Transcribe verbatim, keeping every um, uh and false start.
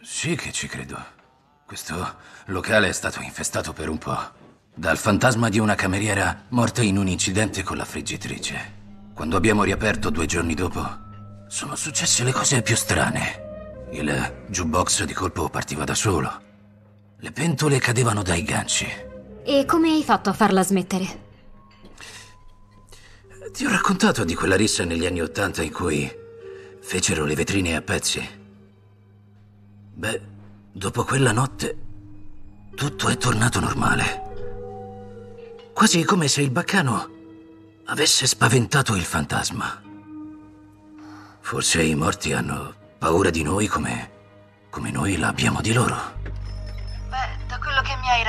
Sì che ci credo. Questo locale è stato infestato per un po'. Dal fantasma di una cameriera morta in un incidente con la friggitrice. Quando abbiamo riaperto due giorni dopo, sono successe le cose più strane. Il jukebox di colpo partiva da solo. Le pentole cadevano dai ganci. E come hai fatto a farla smettere? Ti ho raccontato di quella rissa negli anni Ottanta in cui fecero le vetrine a pezzi. Beh, dopo quella notte tutto è tornato normale. Quasi come se il baccano avesse spaventato il fantasma. Forse i morti hanno paura di noi come, come noi l'abbiamo di loro. Beh, da quello che mi hai